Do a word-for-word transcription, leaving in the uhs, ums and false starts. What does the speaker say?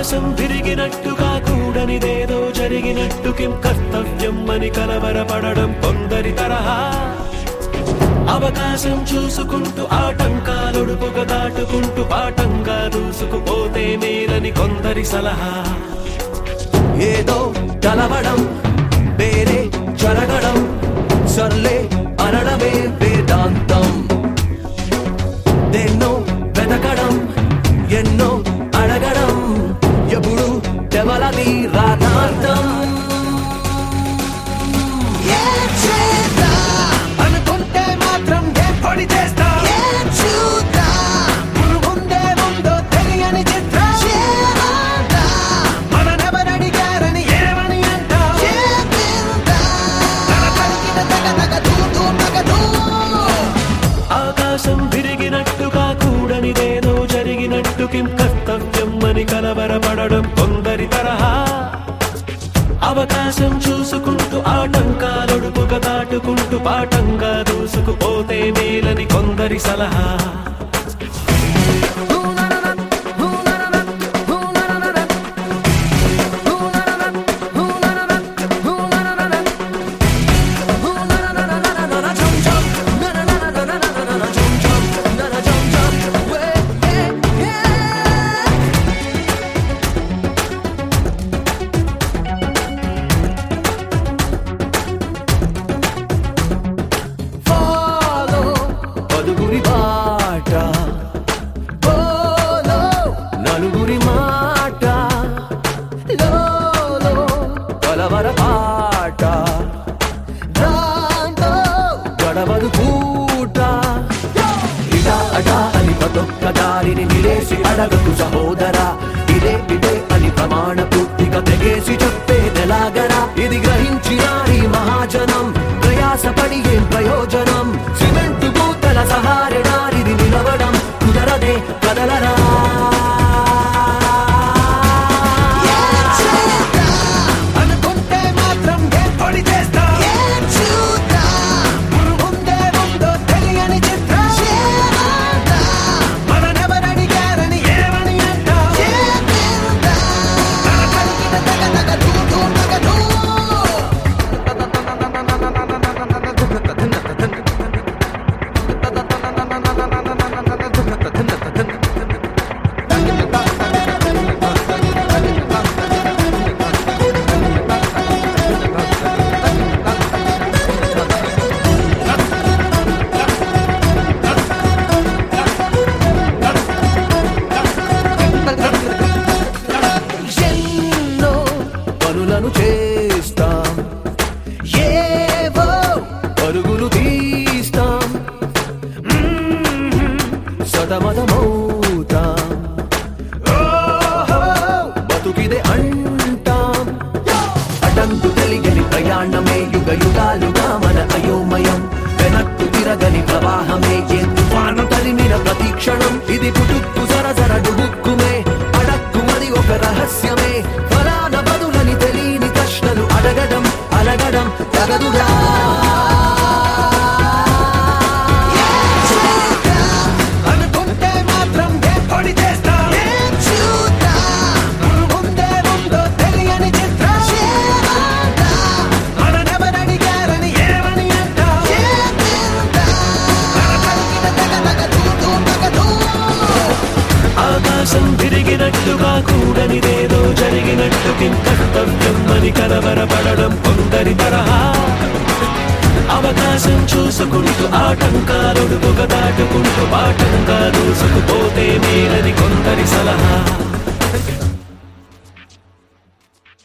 ఆకాశం విరిగినట్టుగా కూడనిదేదో జరిగినట్టు కిం కర్తవ్యం అని కలవరపడడం కొందరి తరహా. అవకాశం చూసుకుంటూ ఆటంకాలొడుపుగా దాటుకుంటూ పాఠంగా దూసుకుపోతే మేలని కొందరి సలహా. ఏదో కలవడం వేరే జరగడం సర్లే అనడమే వేదాంతం. దేన్నో వెతకడం ఎన్నో అడగడం ఎప్పుడు ఎవలది రాధార్థం. అనుకుంటే మాత్రం ఏం పొడి చేస్తా ముందే ముందో తెలియని చిత్రం. మననెవరడిగారని ఏమని అంటా ఆకాశం విరిగినట్టుగా కూడనిదేదో జరిగినట్టు కిం కర్తవ్యం అని కలవరపడడం కొందరి తరహా. అవకాశం చూసుకుంటూ ఆటంకాలొడుపుగా దాటుకుంటూ పాఠంగా దూసుకుపోతే మేలని కొందరి సలహా. నలుగురి బాట నలుగురి మాట కలవర పాట గడవదు పూట. ఇటా అటా అని ప్రతొక్క దారిని నిలేసి అడగకు సహోదరా. ఇదే ఇదే అని ప్రమాణ పూర్తిగా తెగేసి చెప్పేదెలాగరా. ఇది గ్రహించిన ఈ మహాజనం ప్రయాసపడి ఏం ప్రయోజనం. సిమెంటు పూతల సహారణారిది నిలవడం కుదరదే కదలరా. అనుకుంటే మాత్రం ఏం పొడి చేస్తా ముందే ముందో తెలియని చిత్రం. మననెవరడిగారని ఏమని అంటా పనులను చేస్తాం ఏవో పరుగులు తీస్తాం సతమతమవుతాం బతుకిదే అంటాం. అటంకు తెలియని ప్రయాణమే యుగ యుగాలుగా మన అయోమయం. వెనక్కు తిరగని ప్రవాహమే ఏ తుఫాను తరిమిన ప్రతిక్షణం. ఇది పుట్టుక్కు సరసర డుబుక్కుమే అడక్కుమది ఒక రహస్యమే. ఫలాన బదులని తెలియని ప్రశ్నలు అడగడం అలగడం తగదుగా. అనుకుంటే మాత్రం ఏం పొడి చేస్తా ముందే ముందో తెలియని చిత్రం. మననెవరడిగారని ఏమని అంటా ఆకాశం విరిగినట్టుగా కూడనిదేదో జరిగినట్టు కిం కర్తవ్యం అని కలవరపడడం కొందరి తరహా. అవకాశం చూసుకుంటూ ఆటంకాలొడుపుగా దాటుకుంటూ పాఠంగా దూసుకుపోతే మేలని కొందరి సలహా.